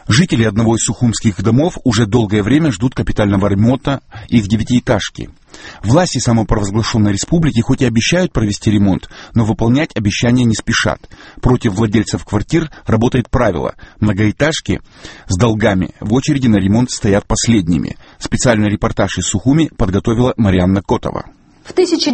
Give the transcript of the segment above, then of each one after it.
Жители одного из сухумских домов уже долгое время ждут капитального ремонта их девятиэтажки. Власти самопровозглашенной республики хоть и обещают провести ремонт, но выполнять обещания не спешат. Против владельцев квартир работает правило: многоэтажки с долгами в очереди на ремонт стоят последними. Специальный репортаж из Сухуми подготовила Марианна Котова. В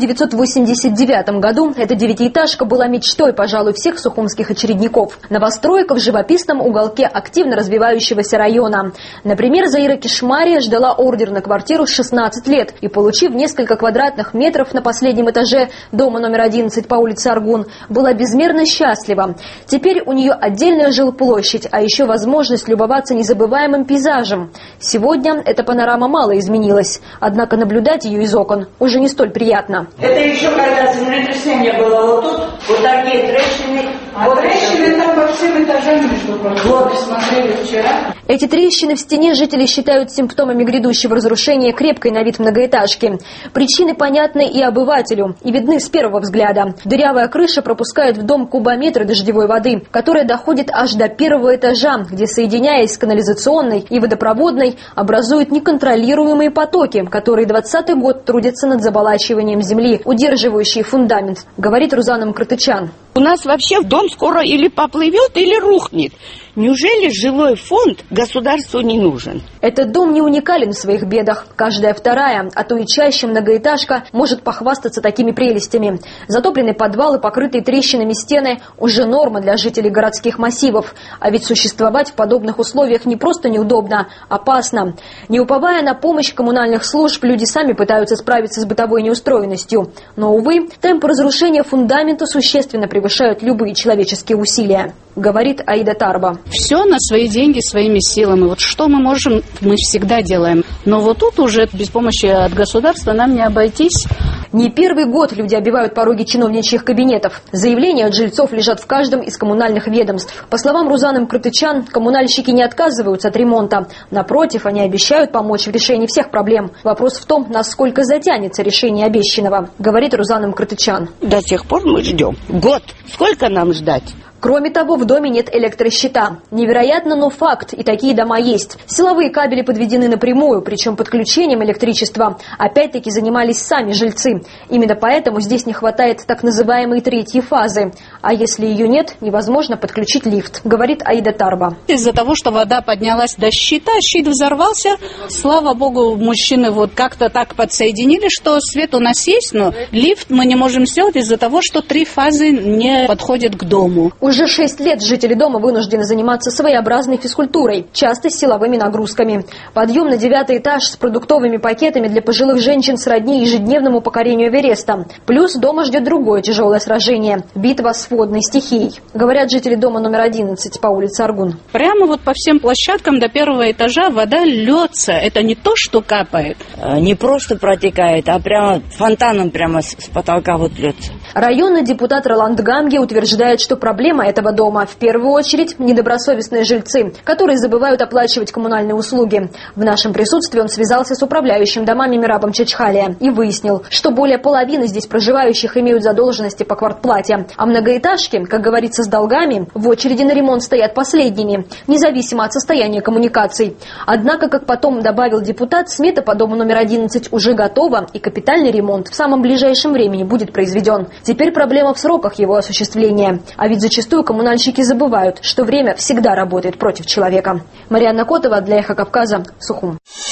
1989 году эта девятиэтажка была мечтой, пожалуй, всех сухумских очередников. Новостройка в живописном уголке активно развивающегося района. Например, Заира Кишмария ждала ордер на квартиру 16 лет и, получив несколько квадратных метров на последнем этаже дома номер 11 по улице Аргун, была безмерно счастлива. Теперь у нее отдельная жилплощадь, а еще возможность любоваться незабываемым пейзажем. Сегодня эта панорама мало изменилась, однако наблюдать ее из окон уже не столь приятно. Это еще когда землетрясение было вот тут, вот такие трещины. Вот трещины там по всем этажам, между прочим. Вот, смотрели вчера. Эти трещины в стене жители считают симптомами грядущего разрушения крепкой на вид многоэтажки. Причины понятны и обывателю, и видны с первого взгляда. Дырявая крыша пропускает в дом кубометры дождевой воды, которая доходит аж до первого этажа, где, соединяясь с канализационной и водопроводной, образуют неконтролируемые потоки, которые 20-й год трудятся над заболачиванием земли, удерживающей фундамент, говорит Рузана Мкртычан. У нас вообще дом скоро или поплывет, или рухнет. Неужели жилой фонд государству не нужен? Этот дом не уникален в своих бедах. Каждая вторая, а то и чаще многоэтажка может похвастаться такими прелестями. Затопленные подвалы, покрытые трещинами стены – уже норма для жителей городских массивов. А ведь существовать в подобных условиях не просто неудобно, опасно. Не уповая на помощь коммунальных служб, люди сами пытаются справиться с бытовой неустроенностью. Но, увы, темпы разрушения фундамента существенно превышают любые человеческие усилия, говорит Аида Тарба. Все на свои деньги, своими силами. Вот что мы можем, мы всегда делаем. Но вот тут уже без помощи от государства нам не обойтись. Не первый год люди обивают пороги чиновничьих кабинетов. Заявления от жильцов лежат в каждом из коммунальных ведомств. По словам Рузаны Мкртычан, коммунальщики не отказываются от ремонта. Напротив, они обещают помочь в решении всех проблем. Вопрос в том, насколько затянется решение обещанного, говорит Рузана Мкртычан. До сих пор мы ждем. Год. Сколько нам ждать? Кроме того, в доме нет электрощита. Невероятно, но факт, и такие дома есть. Силовые кабели подведены напрямую, причем подключением электричества опять-таки занимались сами жильцы. Именно поэтому здесь не хватает так называемой третьей фазы. А если ее нет, невозможно подключить лифт, говорит Аида Тарба. Из-за того, что вода поднялась до щита, щит взорвался. Слава богу, мужчины вот как-то так подсоединили, что свет у нас есть, но лифт мы не можем сделать из-за того, что 3 фазы не подходят к дому. Уже 6 лет жители дома вынуждены заниматься своеобразной физкультурой, часто с силовыми нагрузками. Подъем на 9-й этаж с продуктовыми пакетами для пожилых женщин сродни ежедневному покорению Эвереста. Плюс дома ждет другое тяжелое сражение – битва с водной стихией, говорят жители дома номер 11 по улице Аргун. Прямо вот по всем площадкам до 1-го этажа вода льется. Это не то, что капает. Не просто протекает, а прямо фонтаном прямо с потолка вот льется. Районный депутат Роланд Гамге утверждает, что проблема этого дома в первую очередь недобросовестные жильцы, которые забывают оплачивать коммунальные услуги. В нашем присутствии он связался с управляющим домами Мирабом Чачхалия и выяснил, что более половины здесь проживающих имеют задолженности по квартплате, а многоэтажки, как говорится, с долгами, в очереди на ремонт стоят последними, независимо от состояния коммуникаций. Однако, как потом добавил депутат, смета по дому номер 11 уже готова, и капитальный ремонт в самом ближайшем времени будет произведен. Теперь проблема в сроках его осуществления. А ведь зачастую коммунальщики забывают, что время всегда работает против человека. Марианна Котова для «Эхо Кавказа», Сухум.